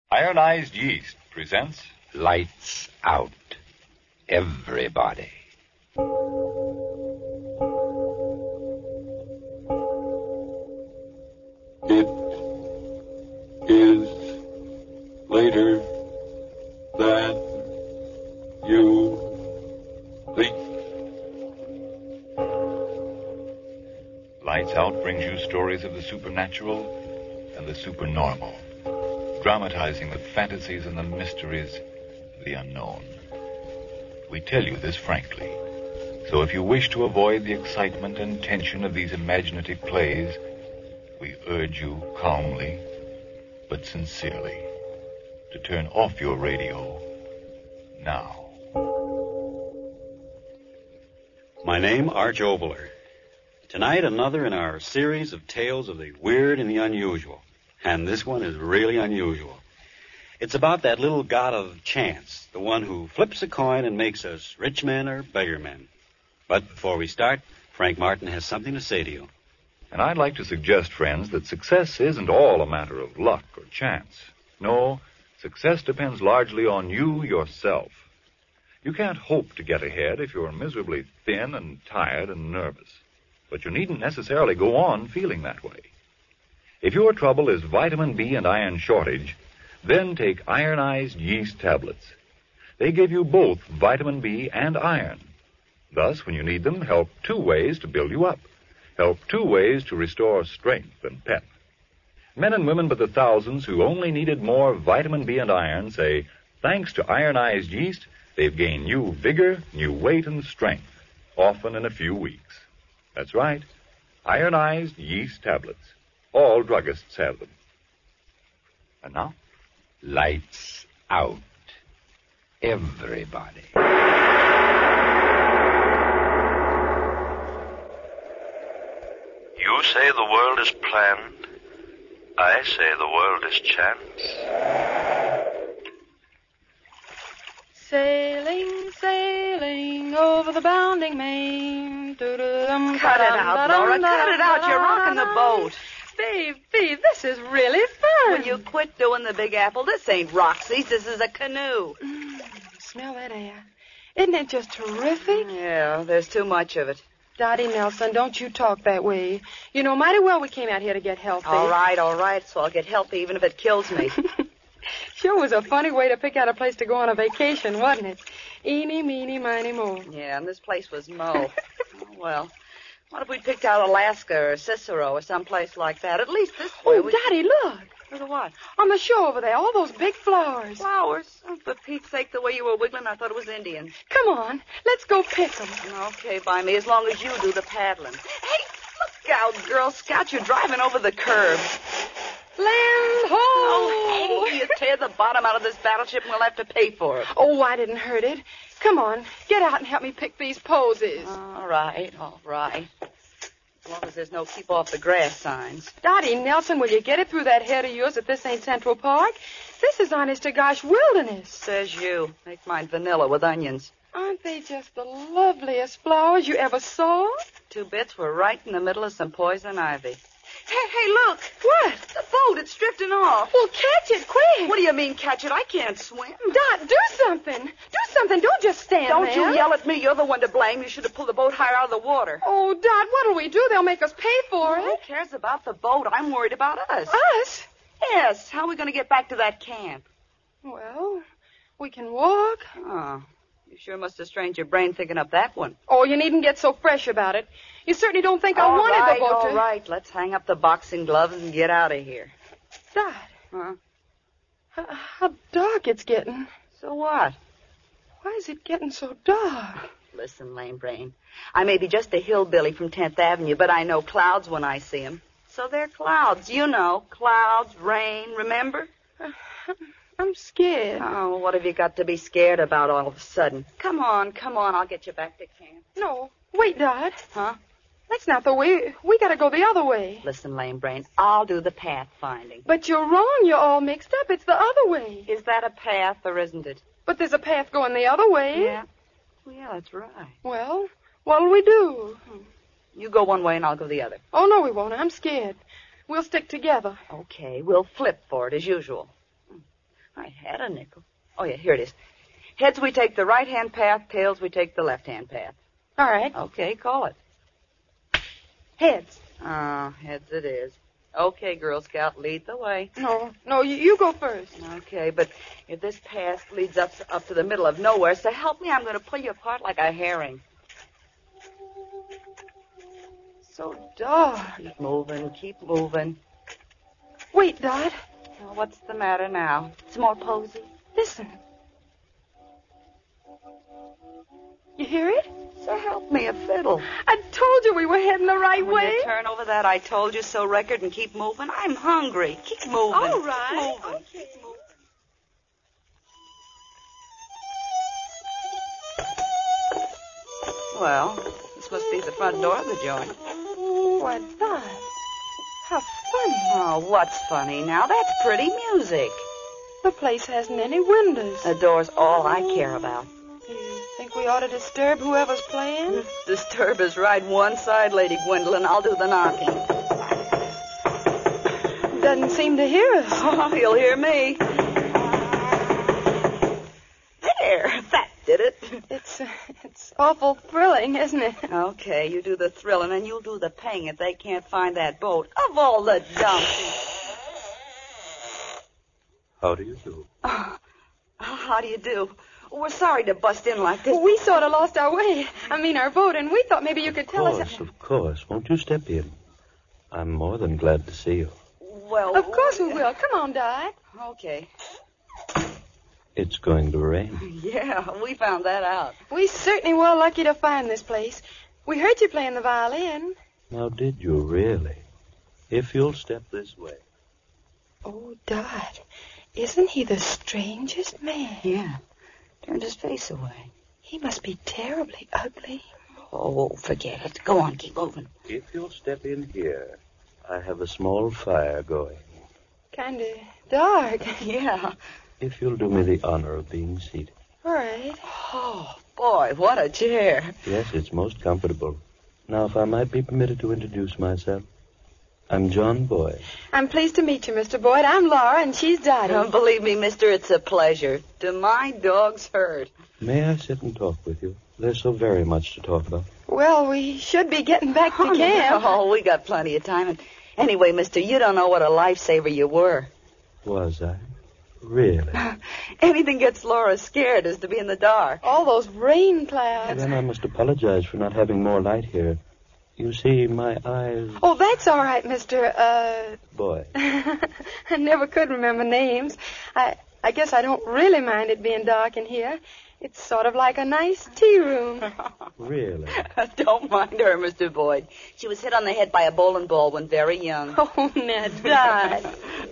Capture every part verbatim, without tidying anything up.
Ironized Yeast presents Lights Out, everybody. It is later than you think. Lights Out brings you stories of the supernatural and the supernormal, dramatizing the fantasies and the mysteries of the unknown. We tell you this frankly, so if you wish to avoid the excitement and tension of these imaginative plays, we urge you calmly, but sincerely, to turn off your radio now. My name, Arch Oboler. Tonight, another in our series of tales of the weird and the unusual. And this one is really unusual. It's about that little god of chance, the one who flips a coin and makes us rich men or beggar men. But before we start, Frank Martin has something to say to you. And I'd like to suggest, friends, that success isn't all a matter of luck or chance. No, success depends largely on you yourself. You can't hope to get ahead if you're miserably thin and tired and nervous. But you needn't necessarily go on feeling that way. If your trouble is vitamin B and iron shortage, then take ironized yeast tablets. They give you both vitamin B and iron. Thus, when you need them, help two ways to build you up. Help two ways to restore strength and pep. Men and women by the thousands who only needed more vitamin B and iron say, thanks to ironized yeast, they've gained new vigor, new weight, and strength, often in a few weeks. That's right, ironized yeast tablets. All druggists have them. And now, Lights Out, everybody. You say the world is planned. I say the world is chance. Sailing, sailing over the bounding main. Cut it out, Laura. Cut it out. You're rocking the boat. Baby, this is really fun. Will you quit doing the Big Apple? This ain't Roxy's. This is a canoe. Mm, smell that air. Isn't it just terrific? Yeah, there's too much of it. Dottie Nelson, don't you talk that way. You know mighty well we came out here to get healthy. All right, all right. So I'll get healthy even if it kills me. Sure was a funny way to pick out a place to go on a vacation, wasn't it? Eeny, meeny, miny, mo. Yeah, and this place was mo. Oh, well, what if we picked out Alaska or Cicero or someplace like that? At least this way Oh, we... Dottie, look. Look at what? On the shore over there, all those big flowers. Flowers? Oh, for Pete's sake, the way you were wiggling, I thought it was Indians. Come on, let's go pick them. Okay, by me, as long as you do the paddling. Hey, look out, Girl Scout. You're driving over the curb. Land ho! Oh, hey, you tear the bottom out of this battleship and we'll have to pay for it. Oh, I didn't hurt it. Come on, get out and help me pick these posies. All right, all right. As long as there's no keep off the grass signs. Dottie Nelson, will you get it through that head of yours if this ain't Central Park? This is honest to gosh wilderness. Says you. Make mine vanilla with onions. Aren't they just the loveliest flowers you ever saw? Two bits were right in the middle of some poison ivy. Hey, hey, look. What? The boat, it's drifting off. Well, catch it quick. What do you mean, catch it? I can't swim. Dot, do something. Do something. Don't just stand Don't there. you yell at me. You're the one to blame. You should have pulled the boat higher out of the water. Oh, Dot, what'll we do? They'll make us pay for Who it. cares about the boat? I'm worried about us. Us? Yes. How are we going to get back to that camp? Well, we can walk. Oh, you sure must have strained your brain thinking up that one. Oh, you needn't get so fresh about it. You certainly don't think I all wanted right, the boat all to... right. Let's hang up the boxing gloves and get out of here. Dot, Huh? how, how dark it's getting. So what? Why is it getting so dark? Listen, lame brain. I may be just a hillbilly from tenth Avenue, but I know clouds when I see 'em. So they're clouds. You know, clouds, rain, remember? Uh, I'm scared. Oh, what have you got to be scared about all of a sudden? Come on, come on. I'll get you back to camp. No, wait, Dot. Huh? That's not the way. We gotta go the other way. Listen, lame brain, I'll do the path finding. But you're wrong. You're all mixed up. It's the other way. Is that a path or isn't it? But there's a path going the other way. Yeah. Well, yeah, that's right. Well, what'll we do? You go one way and I'll go the other. Oh, no, we won't. I'm scared. We'll stick together. Okay, we'll flip for it as usual. that a nickel? Oh, yeah, here it is. Heads, we take the right-hand path. Tails, we take the left-hand path. All right. Okay, call it. Heads. Oh, heads it is. Okay, Girl Scout, lead the way. No, no, you, you go first. Okay, but if this path leads up, up to the middle of nowhere, so help me, I'm going to pull you apart like a herring. So dark. Keep moving, keep moving. Wait, Dot. Now, what's the matter now? It's more posy. Listen. You hear it? So help me, a fiddle. I told you we were heading the right Will way. you turn over that I told you so record and keep moving? I'm hungry. Keep moving. All right. Keep moving. Okay. Keep moving. Well, this must be the front door of the joint. Why, Dot. How funny. Oh, what's funny now? That's pretty music. The place hasn't any windows. The door's all I care about. Do you think we ought to disturb whoever's playing? Disturb is right one side, Lady Gwendolyn. I'll do the knocking. Doesn't seem to hear us. Oh, he'll hear me. There, that did it. It's uh, it's awful thrilling, isn't it? Okay, you do the thrilling and you'll do the paying if they can't find that boat. Of all the dumb things. How do you do? Oh, how do you do? We're sorry to bust in like this. We sort of lost our way. I mean, our boat, and we thought maybe you could tell Of course, us. of course. Won't you step in? I'm more than glad to see you. Well, Of course we will. Come on, Dot. Okay. It's going to rain. Yeah, we found that out. We certainly were lucky to find this place. We heard you playing the violin. Now, did you really? If you'll step this way. Oh, Dot, isn't he the strangest man? Yeah. Turned his face away. He must be terribly ugly. Oh, forget it. Go on, keep moving. If you'll step in here, I have a small fire going. Kind of dark. Yeah. If you'll do me the honor of being seated. All right. Oh, boy, what a chair. Yes, it's most comfortable. Now, if I might be permitted to introduce myself. I'm John Boyd. I'm pleased to meet you, Mister Boyd. I'm Laura, and she's Dottie. Don't believe me, mister, it's a pleasure. To my dog's hurt. May I sit and talk with you? There's so very much to talk about. Well, we should be getting back to Oh, camp. Oh, we got plenty of time. And anyway, mister, you don't know what a lifesaver you were. Was I? Really? Anything gets Laura scared is to be in the dark. All those rain clouds. Then I must apologize for not having more light here. You see, my eyes... Oh, that's all right, Mister Uh... Boy. I never could remember names. I I guess I don't really mind it being dark in here. It's sort of like a nice tea room. Really? Don't mind her, Mister Boyd. She was hit on the head by a bowling ball when very young. Oh, now, Dot.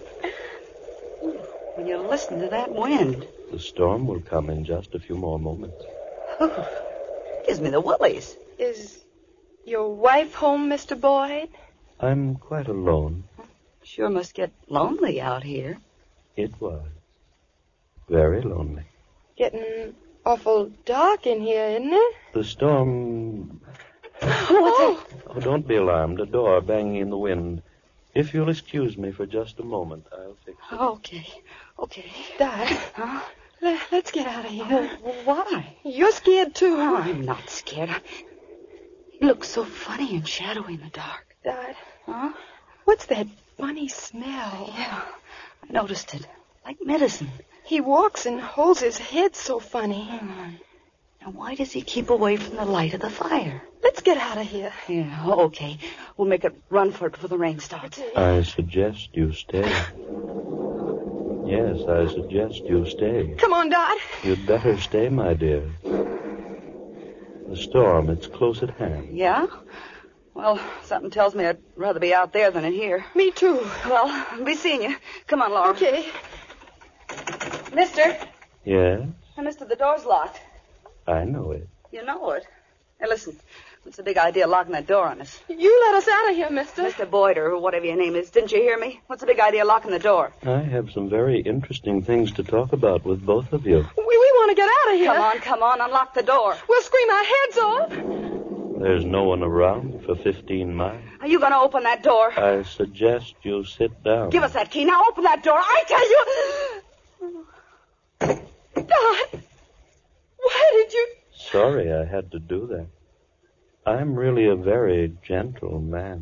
When you listen to that wind. The storm will come in just a few more moments. Gives me the willies. Is your wife home, Mister Boyd? I'm quite alone. Sure must get lonely out here. It was. Very lonely. Getting awful dark in here, isn't it? The storm... Oh, Oh, don't be alarmed. A door banging in the wind. If you'll excuse me for just a moment, I'll fix it. Okay. Okay. Dot, Huh? le- let's get out of here. Why? You're scared, too. Oh, I'm not scared. He looks so funny and shadowy in the dark. Dot, Huh? what's that funny smell? Yeah. I noticed it. Like medicine. He walks and holds his head so funny. Now, why does he keep away from the light of the fire? Let's get out of here. Yeah, okay. We'll make a run for it before the rain starts. I suggest you stay. Yes, I suggest you stay. Come on, Dot. You'd better stay, my dear. The storm, it's close at hand. Yeah? Well, something tells me I'd rather be out there than in here. Me too. Well, I'll be seeing you. Come on, Laura. Okay. Mister. Yes, Hey, mister, the door's locked. I know it. You know it. Hey, listen. What's the big idea of locking that door on us? You let us out of here, mister. Mister Boyd, or whatever your name is, didn't you hear me? What's the big idea of locking the door? I have some very interesting things to talk about with both of you. We, we want to get out of here. Come on, come on, unlock the door. We'll scream our heads off. There's no one around for fifteen miles. Are you going to open that door? I suggest you sit down. Give us that key. Now open that door. I tell you. sorry I had to do that. I'm really a very gentle man.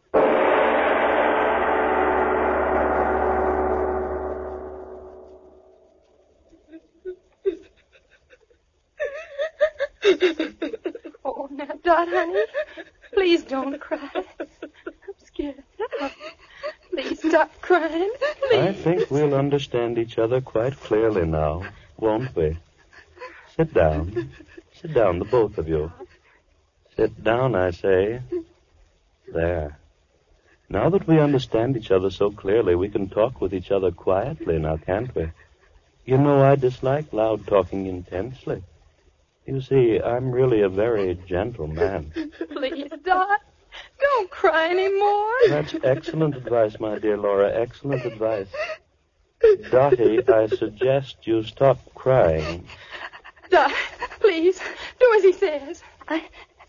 Oh, now, Dot, honey, please don't cry. I'm scared. Please stop crying. Please. I think we'll understand each other quite clearly now, won't we? Sit down. Sit down, the both of you. Sit down, I say. There. Now that we understand each other so clearly, we can talk with each other quietly now, can't we? You know I dislike loud talking intensely. You see, I'm really a very gentle man. Please, Dot, don't cry anymore. That's excellent advice, my dear Laura, excellent advice. Dottie, I suggest you stop crying. Dot, please, do as he says. I...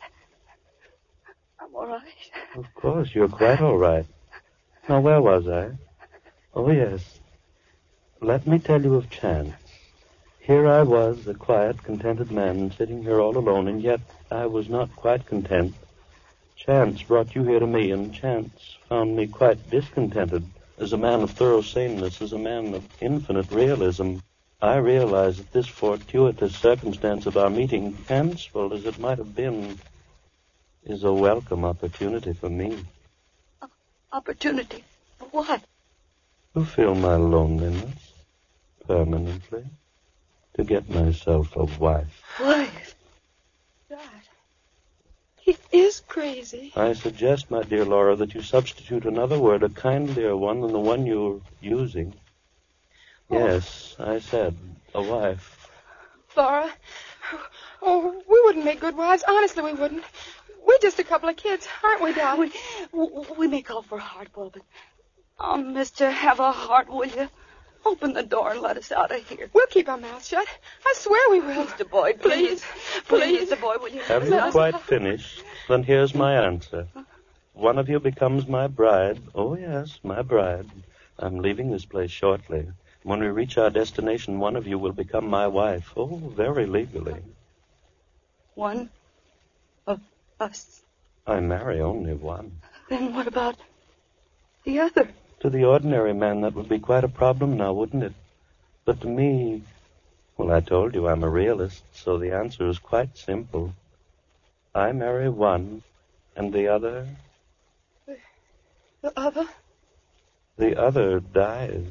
I'm all right. Of course, you're quite all right. Now, where was I? Oh, yes. Let me tell you of Chance. Here I was, a quiet, contented man, sitting here all alone, and yet I was not quite content. Chance brought you here to me, and Chance found me quite discontented. As a man of thorough saneness, as a man of infinite realism, I realized that this fortuitous circumstance of our meeting, fanciful as it might have been, is a welcome opportunity for me. Uh, opportunity for what? To fill my loneliness permanently. To get myself a wife. Wife? Dot, he is crazy. I suggest, my dear Laura, that you substitute another word, a kindlier one than the one you're using. Oh. Yes, I said, a wife. Laura, oh, we wouldn't make good wives. Honestly, we wouldn't. We're just a couple of kids, aren't we, Dot? We, we may call for a heart, Bob, but... Oh, mister, have a heart, will you? Open the door and let us out of here. We'll keep our mouths shut. I swear we will. Mister Boyd, please. Please, please Mister Boyd, will you? Have you quite finished? Then here's my answer. One of you becomes my bride. Oh, yes, my bride. I'm leaving this place shortly. When we reach our destination, one of you will become my wife. Oh, very legally. One of us? I marry only one. Then what about the other? To the ordinary man, that would be quite a problem now, wouldn't it? But to me, well, I told you I'm a realist, so the answer is quite simple. I marry one, and the other... The, the other? The other dies.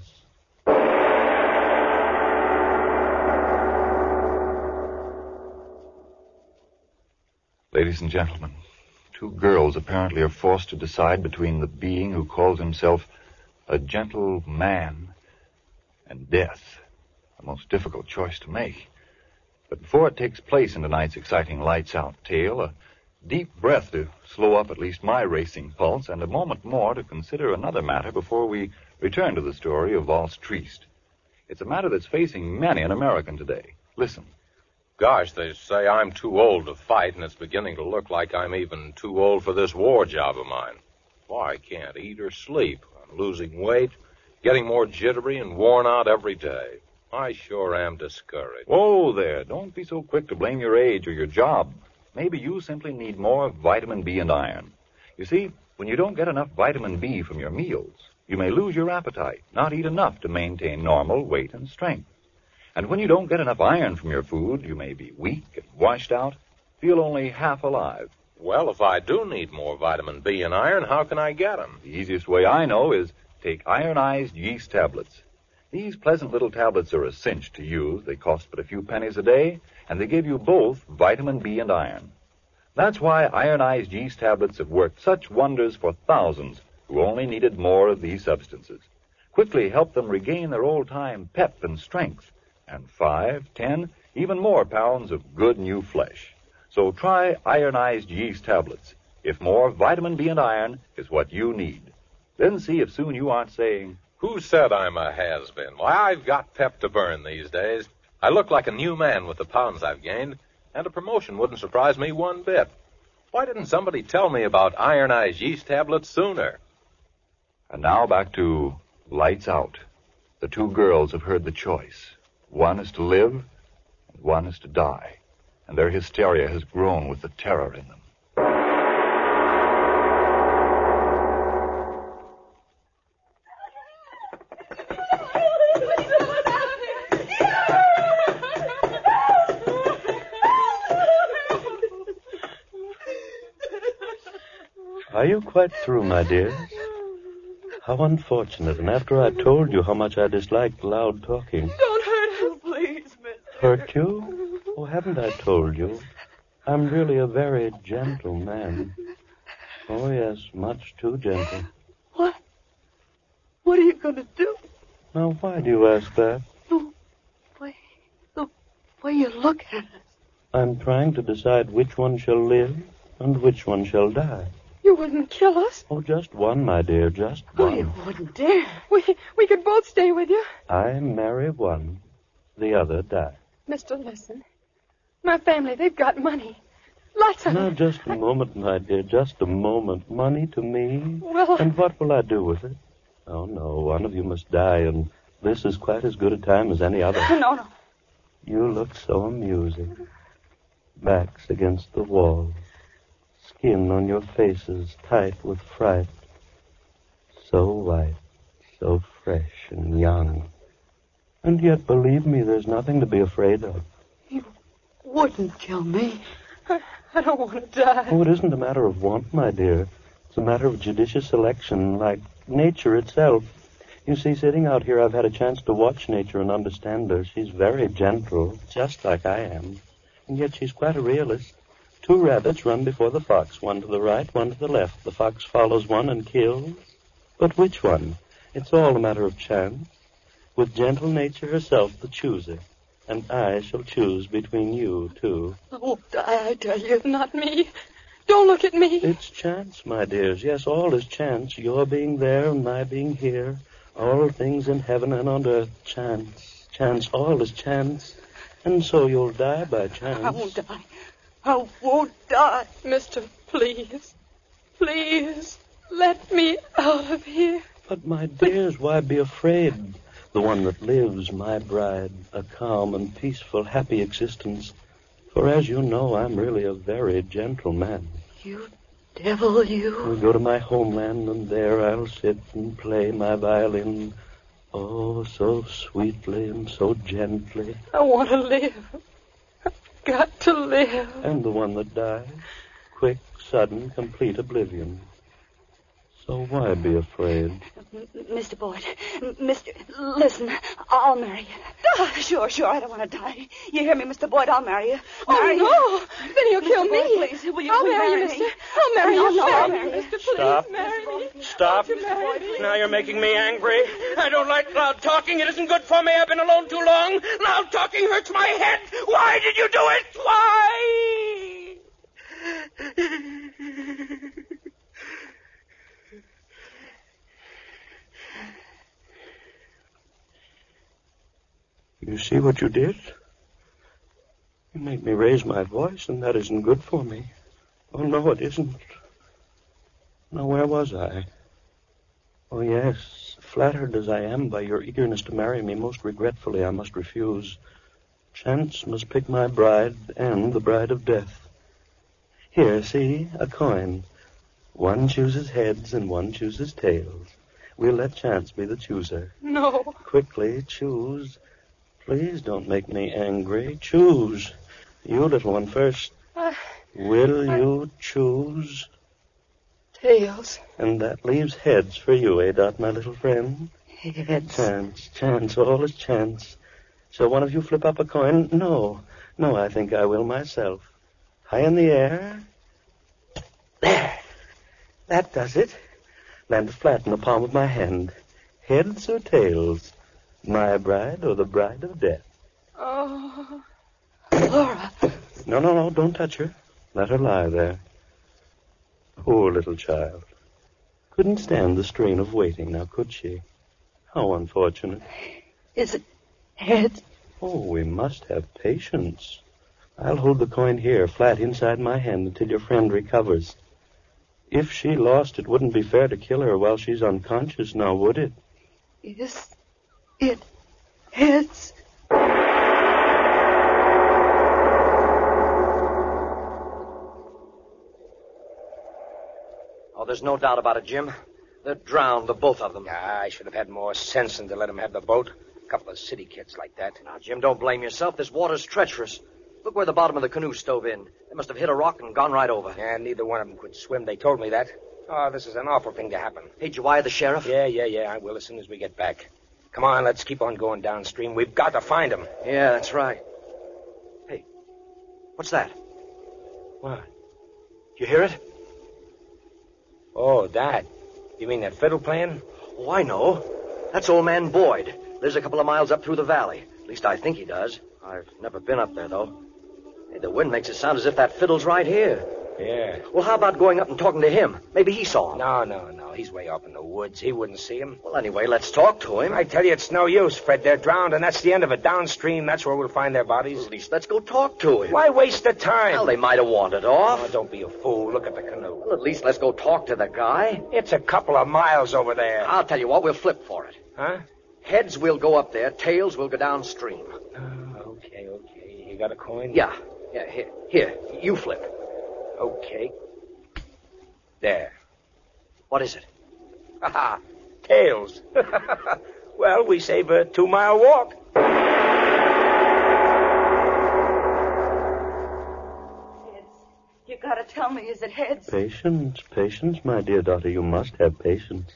Ladies and gentlemen, two girls apparently are forced to decide between the being who calls himself a gentle man and death. A most difficult choice to make. But before it takes place in tonight's exciting lights-out tale, a deep breath to slow up at least my racing pulse, and a moment more to consider another matter before we return to the story of Valse Triest. It's a matter that's facing many an American today. Listen. Gosh, they say I'm too old to fight, and it's beginning to look like I'm even too old for this war job of mine. Why, I can't eat or sleep. I'm losing weight, getting more jittery and worn out every day. I sure am discouraged. Whoa there. Don't be so quick to blame your age or your job. Maybe you simply need more vitamin B and iron. You see, when you don't get enough vitamin B from your meals, you may lose your appetite, not eat enough to maintain normal weight and strength. And when you don't get enough iron from your food, you may be weak and washed out, feel only half alive. Well, if I do need more vitamin B and iron, how can I get them? The easiest way I know is take ironized yeast tablets. These pleasant little tablets are a cinch to use. They cost but a few pennies a day, and they give you both vitamin B and iron. That's why ironized yeast tablets have worked such wonders for thousands who only needed more of these substances. Quickly help them regain their old-time pep and strength, and five, ten, even more pounds of good new flesh. So try ironized yeast tablets, if more vitamin B and iron is what you need. Then see if soon you aren't saying, "Who said I'm a has-been? Why, I've got pep to burn these days. I look like a new man with the pounds I've gained, and a promotion wouldn't surprise me one bit. Why didn't somebody tell me about ironized yeast tablets sooner?" And now back to Lights Out. The two girls have heard the choice. One is to live, and one is to die. and their hysteria has grown with the terror in them. Are you quite through, my dear? How unfortunate, and after I told you how much I disliked loud talking. Don't hurt us, please, mister. Hurt you? Oh, haven't I told you? I'm really a very gentle man. Oh, yes, much too gentle. What? What are you going to do? Now, why do you ask that? The way, the way you look at us. I'm trying to decide which one shall live and which one shall die. You wouldn't kill us? Oh, just one, my dear, just Oh, one. you wouldn't dare. We we could both stay with you. I marry one, the other die. Mister, listen. My family, they've got money. Lots of Now, it. just a moment, my dear, just a moment. Money to me? Well... And what will I do with it? Oh, no, one of you must die, and this is quite as good a time as any other. No, no. You look so amusing. Backs against the wall. Skin on your faces tight with fright. So white, so fresh and young. And yet, believe me, there's nothing to be afraid of. You wouldn't kill me. I, I don't want to die. Oh, it isn't a matter of want, my dear. It's a matter of judicious selection, like nature itself. You see, sitting out here, I've had a chance to watch nature and understand her. She's very gentle, just like I am. And yet she's quite a realist. Two rabbits run before the fox, one to the right, one to the left. The fox follows one and kills. But which one? It's all a matter of chance. With gentle nature herself the chooser. And I shall choose between you two. I won't die, I tell you. Not me. Don't look at me. It's chance, my dears. Yes, all is chance. Your being there and my being here. All things in heaven and on earth. Chance. Chance. All is chance. And so you'll die by chance. I won't die. I won't die. Mister, please. Please. Let me out of here. But, my dears, why be afraid? The one that lives, my bride, a calm and peaceful, happy existence. For as you know, I'm really a very gentle man. You devil, you. I'll go to my homeland, and there I'll sit and play my violin. Oh, so sweetly and so gently. I want to live. I've got to live. And the one that dies, quick, sudden, complete oblivion. So why be afraid? M- Mister Boyd, M- Mister, listen, I'll marry you. Die? Sure, sure, I don't want to die. You hear me, Mister Boyd? I'll marry you. Marry Oh, no. Then he'll kill Mister me. Boyd, please, will you, I'll will you marry you, marry mister. me? I'll marry No, you. no, marry I'll me, marry you. mister. Please Stop. marry me. Stop. Won't you marry me? Now you're making me angry. I don't like loud talking. It isn't good for me. I've been alone too long. Loud talking hurts my head. Why did you do it? Why? You see what you did? You made me raise my voice, and that isn't good for me. Oh, no, it isn't. Now, where was I? Oh, yes, flattered as I am by your eagerness to marry me, most regretfully I must refuse. Chance must pick my bride and the bride of death. Here, see, a coin. One chooses heads and one chooses tails. We'll let chance be the chooser. No. Quickly, choose. Please don't make me angry. Choose. You, little one, first. Uh, Will I... you choose? Tails. And that leaves heads for you, eh, Dot, my little friend? Heads. Chance, chance, all is chance. So one of you flip up a coin? No. No, I think I will myself. High in the air. There. That does it. Land flat in the palm of my hand. Heads or tails? My bride or the bride of death? Oh. Laura. No, no, no, don't touch her. Let her lie there. Poor little child. Couldn't stand the strain of waiting, now could she? How unfortunate. Is it heads? Oh, we must have patience. I'll hold the coin here, flat inside my hand, until your friend recovers. If she lost, it wouldn't be fair to kill her while she's unconscious now, would it? Is it heads? Oh, there's no doubt about it, Jim. They're drowned, the both of them. Yeah, I should have had more sense than to let them have the boat. A couple of city kids like that. Now, Jim, don't blame yourself. This water's treacherous. Look where the bottom of the canoe stove in. They must have hit a rock and gone right over. Yeah, neither one of them could swim. They told me that. Oh, this is an awful thing to happen. Hey, did you wire the sheriff? Yeah, yeah, yeah, I will as soon as we get back. Come on, let's keep on going downstream. We've got to find them. Yeah, that's right. Hey, what's that? What? You hear it? Oh, that. You mean that fiddle playing? Oh, I know. That's old man Boyd. Lives a couple of miles up through the valley. At least I think he does. I've never been up there, though. Hey, the wind makes it sound as if that fiddle's right here. Yeah. Well, how about going up and talking to him? Maybe he saw him. No, no, no. He's way up in the woods. He wouldn't see him. Well, anyway, let's talk to him. I tell you, it's no use, Fred. They're drowned, and that's the end of it. Downstream, that's where we'll find their bodies. Well, at least let's go talk to him. Why waste the time? Well, they might have wandered off. Oh, don't be a fool. Look at the canoe. Well, at least let's go talk to the guy. It's a couple of miles over there. I'll tell you what, we'll flip for it. Huh? Heads, we'll go up there. Tails, we'll go downstream. Oh, okay, okay. You got a coin? Yeah. Yeah, here. Here, you flip. Okay. There. What is it? Ha ha. Tails. Well, we save a two-mile walk. Heads. You gotta tell me, is it heads? Patience, patience, my dear daughter. You must have patience.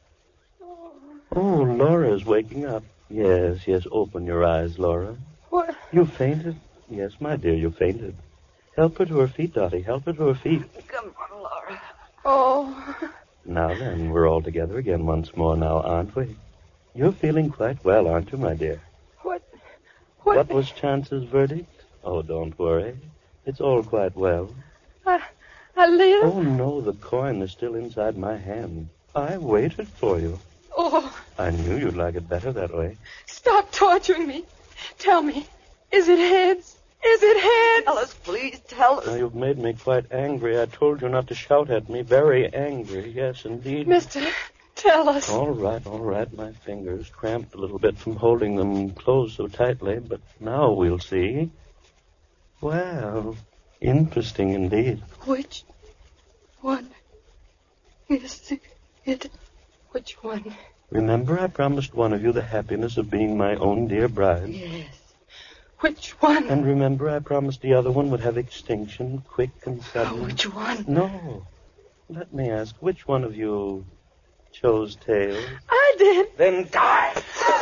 Oh, Laura's waking up. Yes, yes, open your eyes, Laura. What? You fainted? Yes, my dear, you fainted. Help her to her feet, Dottie. Help her to her feet. Come on, Laura. Oh. Now then, we're all together again once more now, aren't we? You're feeling quite well, aren't you, my dear? What? What? What was Chance's verdict? Oh, don't worry. It's all quite well. I, I live? Oh, no, the coin is still inside my hand. I waited for you. Oh. I knew you'd like it better that way. Stop torturing me. Tell me, is it heads? Is it heads? Tell us, please, tell us. Now, you've made me quite angry. I told you not to shout at me. Very angry, yes, indeed. Mister, tell us. All right, all right. My fingers cramped a little bit from holding them closed so tightly, but now we'll see. Well, interesting indeed. Which one is it? Which one? Remember, I promised one of you the happiness of being my own dear bride. Yes. Which one? And remember, I promised the other one would have extinction, quick and sudden. Oh, which one? No. Let me ask, which one of you chose tails? I did. Then die.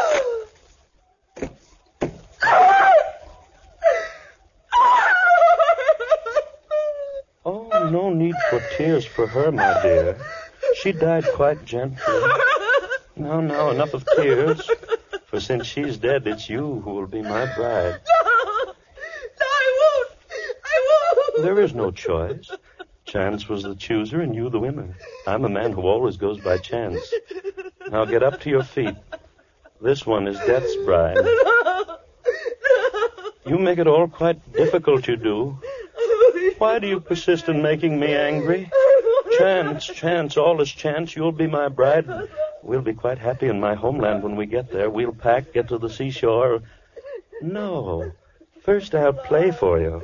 Oh, no need for tears for her, my dear. She died quite gently. Now, now, enough of tears. For since she's dead, it's you who will be my bride. No! No, I won't! I won't! There is no choice. Chance was the chooser and you the winner. I'm a man who always goes by chance. Now get up to your feet. This one is Death's bride. No! No! You make it all quite difficult, you do. Why do you persist in making me angry? Chance, chance, all is chance. You'll be my bride. We'll be quite happy in my homeland when we get there. We'll pack, get to the seashore. No. First I'll play for you.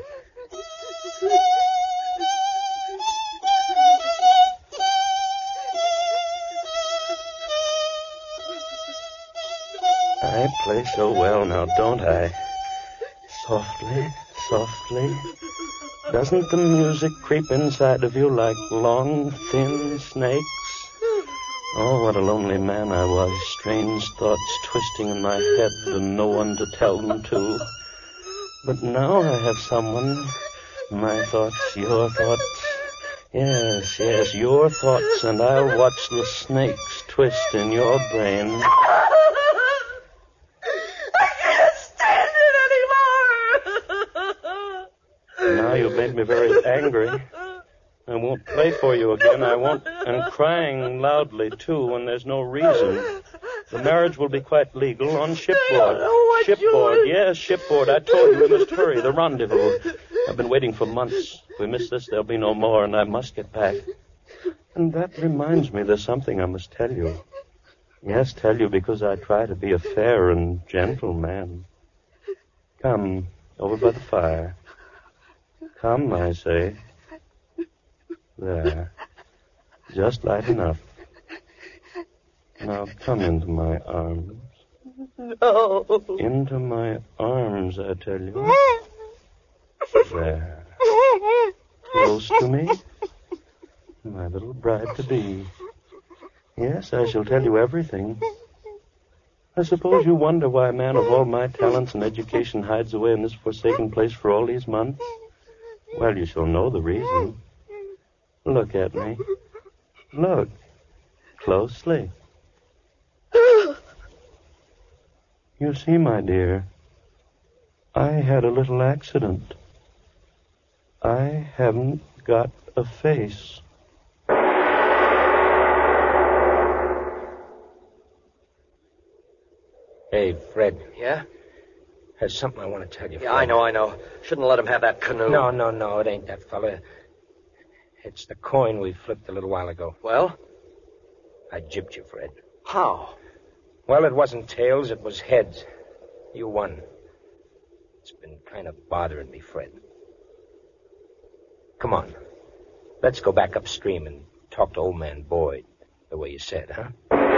I play so well now, don't I? Softly, softly. Doesn't the music creep inside of you like long, thin snakes? Oh, what a lonely man I was. Strange thoughts twisting in my head and no one to tell them to. But now I have someone. My thoughts, your thoughts. Yes, yes, your thoughts, and I'll watch the snakes twist in your brain. I can't stand it anymore! Now you've made me very angry. I won't play for you again. I won't. And crying loudly, too, when there's no reason. The marriage will be quite legal on shipboard. Shipboard, yes, shipboard. I told you we must hurry. The rendezvous. I've been waiting for months. If we miss this, there'll be no more, and I must get back. And that reminds me, there's something I must tell you. Yes, tell you because I try to be a fair and gentle man. Come, over by the fire. Come, I say. There. just light enough. Now come into my arms. No. Into my arms, I tell you. There. Close to me. My little bride-to-be. Yes, I shall tell you everything. I suppose you wonder why a man of all my talents and education hides away in this forsaken place for all these months? Well, you shall know the reason. Look at me. Look. Closely. You see, my dear, I had a little accident. I haven't got a face. Hey, Fred. Yeah? There's something I want to tell you, Yeah, Fred. I know, I know. Shouldn't let him have that canoe. No, no, no, it ain't that fella. It's the coin we flipped a little while ago. Well? I gypped you, Fred. How? Well, it wasn't tails, it was heads. You won. It's been kind of bothering me, Fred. Come on. Let's go back upstream and talk to old man Boyd, the way you said, huh?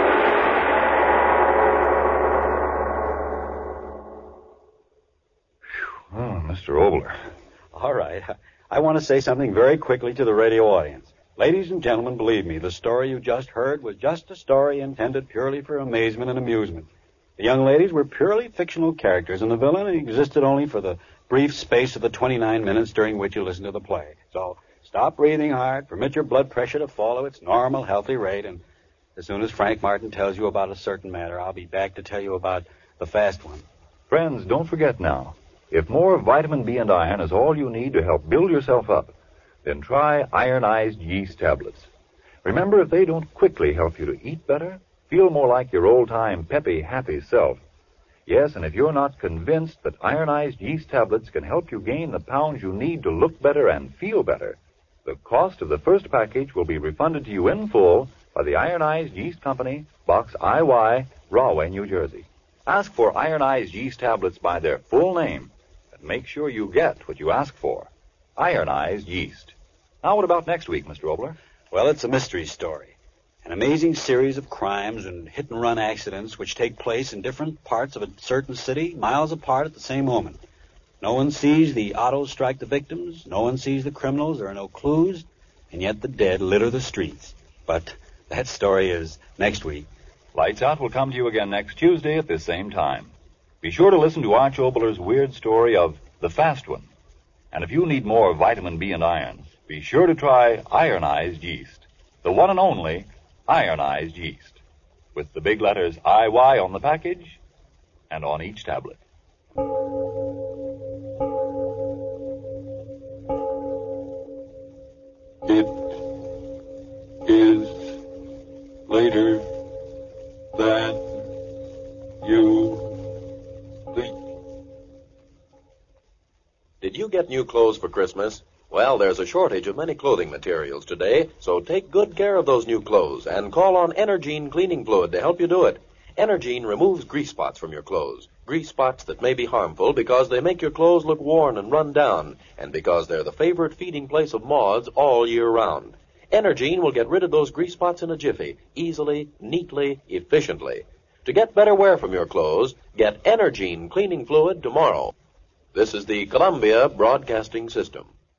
Oh, Mister Obler. All right. I want to say something very quickly to the radio audience. Ladies and gentlemen, believe me, the story you just heard was just a story intended purely for amazement and amusement. The young ladies were purely fictional characters, and the villain existed only for the brief space of the twenty-nine minutes during which you listened to the play. So stop breathing hard, permit your blood pressure to follow its normal, healthy rate, and as soon as Frank Martin tells you about a certain matter, I'll be back to tell you about the fast one. Friends, don't forget now, if more vitamin B and iron is all you need to help build yourself up, then try ironized yeast tablets. Remember, if they don't quickly help you to eat better, feel more like your old-time peppy, happy self. Yes, and if you're not convinced that ironized yeast tablets can help you gain the pounds you need to look better and feel better, the cost of the first package will be refunded to you in full by the Ironized Yeast Company, Box I Y, Rahway, New Jersey. Ask for ironized yeast tablets by their full name, and make sure you get what you ask for. Ironized yeast. Now, what about next week, Mister Obler? Well, it's a mystery story. An amazing series of crimes and hit-and-run accidents which take place in different parts of a certain city, miles apart at the same moment. No one sees the autos strike the victims. No one sees the criminals. There are no clues. And yet the dead litter the streets. But that story is next week. Lights Out will come to you again next Tuesday at this same time. Be sure to listen to Arch Obler's weird story of The Fast One. And if you need more vitamin B and iron, be sure to try ironized yeast. The one and only ironized yeast. With the big letters I Y on the package and on each tablet. It is later than you think. Did you get new clothes for Christmas? Well, there's a shortage of many clothing materials today, so take good care of those new clothes and call on Energine cleaning fluid to help you do it. Energine removes grease spots from your clothes, grease spots that may be harmful because they make your clothes look worn and run down, and because they're the favorite feeding place of moths all year round. Energine will get rid of those grease spots in a jiffy, easily, neatly, efficiently. To get better wear from your clothes, get Energine cleaning fluid tomorrow. This is the Columbia Broadcasting System.